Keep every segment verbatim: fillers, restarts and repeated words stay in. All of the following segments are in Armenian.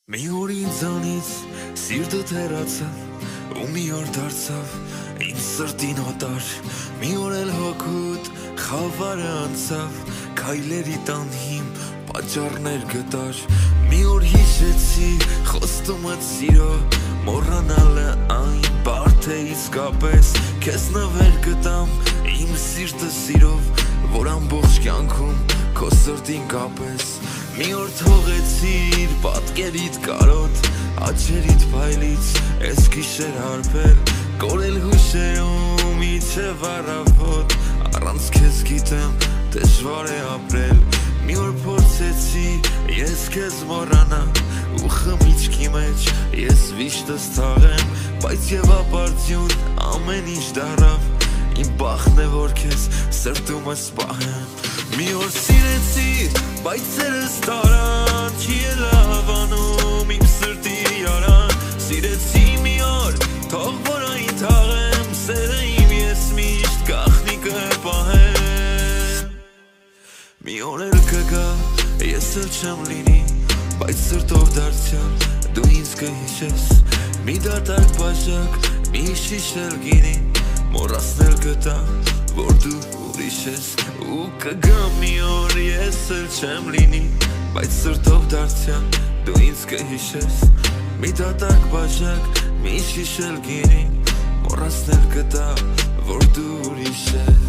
Մի օր ինձանից սիրտդ հեռացավ ու մի օր դարձավ ինձ սրտին օտար մի օր էլ հոգուդ խավարը անցավ քայլերի տանհիմ պատճառներ գտար մի օր հիշեցի խոստումդ սիրո մոռանալը այն բարդ է իսկապես քեզ նվեր գտամ իմ սիրտը սիրով որ ամբողջ կյանքում քո սրտին կապես մի օր թողեցիր պատկերիդ կարոտ աչերիդ փայլից ես գիշեր հարբել կորել հուշերում իջև առավոտ առանց քեզ գիտեմ դժվար է ապրել մի օր փորձեցի ես քեզ մոռանալ ու խմիչքի մեջ ես վիշտս թաղեմ բայց եւ ապարդյուն ամեն ինչ դարավ իմ բախն է որ քեզ սրտումս պահեմ մի օր սիրեցի բայց սերս տարան չի էլ հավանում իմ սրտի արան սիրեցի մի օր թող որ այն թաղեմ սերը իմ ես միշտ գաղտնիքը պահեմ մի օր էլ կգա ես էլ չեմ լինի բայց սրտով դարձյալ դու ինձ կհիշես մի դատարկ բաժակ մի շիշել գինի մոռացնել գտա որ դու ուրիշ ես ու կգա մի օր ես էլ չեմ լինի բայց սրտով դարձյալ դու ինձ կհիշես մի դատարկ բաժակ մի շիշել գինի մոռացնել գտա որ դու ուրիշ ես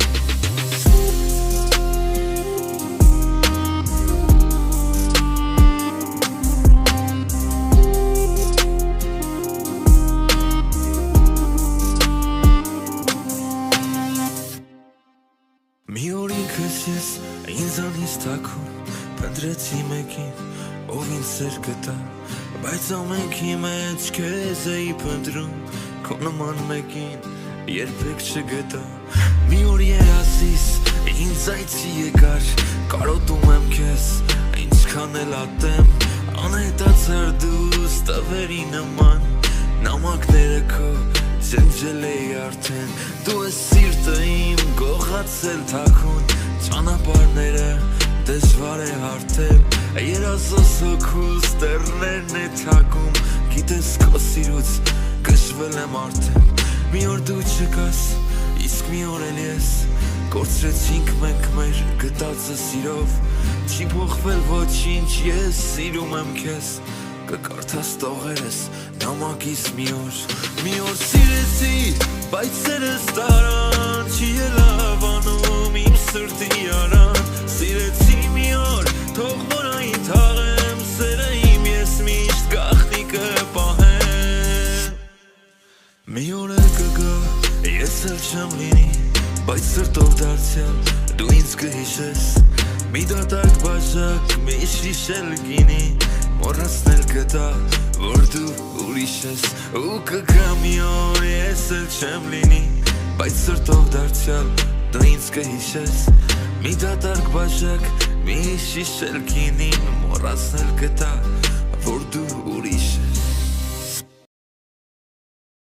Մի օր ինքս ես ինձանից թաքուն փնտրեցի մեկին ով ինձ սեր գտա բայց ամենքի մեջ քեզ էի փնտրում քո նման մեկին երբեք չգտա մի օր երազիս ինձ այցի եկար կարոտում եմ քեզ ինչքան էլ ատեմ անհետացար դու ստվերի նման նամակները քո Ջնջել էի արդեն դու ես սիրտը իմ գողացել թաքուն ճանապարհները դժվար է հարթել երազոս հոգուս տերներն է թակում գիտես քո սիրուց գժվել եմ արդեն մի օր դու չկաս իսկ մի օր էլ ես կորցրեցինք մենք մեր գտածը սիրով չի փոխվել ոչինչ ես սիրում եմ քեզ կկարդաս տողերս նամակիս մի օր մի օր սիրեցի բայց սերս տարան չի էլ հավանում իմ սրտի արան սիրեցի մի օր թող որ այն թաղեմ սերը իմ ես միշտ գաղտնիքը պահեմ մի օր էլ կգա ես էլ չեմ լինի բայց սրտով դարձյալ դու ինձ կհիշես մի դատարկ բաժակ մի շիշել գինի մոռացնել գտա որ դու ուրիշ ես ու կգա մի օր ես էլ չեմ լինի բայց սրտով դարձյալ դու ինձ կհիշես մի դատարկ բաժակ մի շիշել գինին մոռացնել գտա որ դու ուրիշ ես